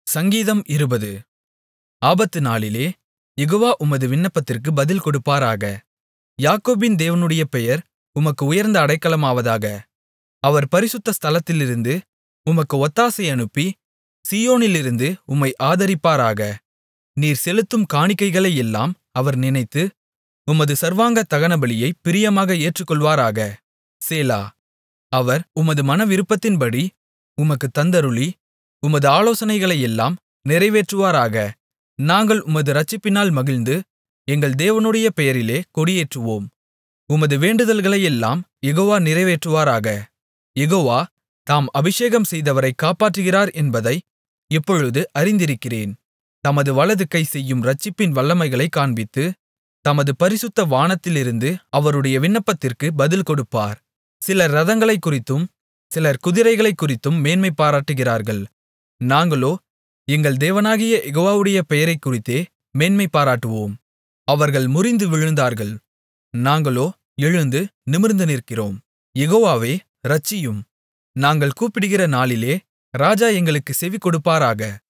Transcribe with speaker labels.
Speaker 1: சங்கீதம் 20. ஆபத்து நாளிலே யெகோவா உமது விண்ணப்பத்திற்கு பதில் கொடுப்பாராக. யாக்கோபின் தேவனுடைய பெயர் உமக்கு உயர்ந்த அடைக்கலமாவதாக. அவர் பரிசுத்த ஸ்தலத்திலிருந்து உமக்கு ஒத்தாசை அனுப்பி, சீயோனிலிருந்து உம்மை ஆதரிப்பாராக. நீர் செலுத்தும் காணிக்கைகளையெல்லாம் அவர் நினைத்து, உமது சர்வாங்க தகனபலியைப் பிரியமாக ஏற்றுக்கொள்வாராக. சேலா. அவர் உமது மனவிருப்பத்தின்படி உமக்குத் தந்தருளி, உமது ஆலோசனைகளையெல்லாம் நிறைவேற்றுவாராக. நாங்கள் உமது இரட்சிப்பினால் மகிழ்ந்து, எங்கள் தேவனுடைய பெயரிலே கொடியேற்றுவோம். உமது வேண்டுதல்களையெல்லாம் யெகோவா நிறைவேற்றுவாராக. யெகோவா தாம் அபிஷேகம் செய்தவரைக் காப்பாற்றுகிறார் என்பதை இப்பொழுது அறிந்திருக்கிறேன். தமது வலது கை செய்யும் இரட்சிப்பின் வல்லமைகளைக் காண்பித்து, தமது பரிசுத்த வானத்திலிருந்து அவருடைய விண்ணப்பத்திற்கு பதில் கொடுப்பார். சிலர் இரதங்களைக்குறித்தும் சிலர் குதிரைகளைக்குறித்தும் மேன்மை பாராட்டுகிறார்கள். நாங்களோ எங்கள் தேவனாகிய யெகோவாவுடைய பெயரைக்குறித்தே மேன்மை பாராட்டுவோம். அவர்கள் முறிந்து விழுந்தார்கள், நாங்களோ எழுந்து நிமிர்ந்து நிற்கிறோம். யெகோவாவே, இரட்சியும். நாங்கள் கூப்பிடுகிற நாளிலே ராஜா எங்களுக்குச் செவிகொடுப்பாராக.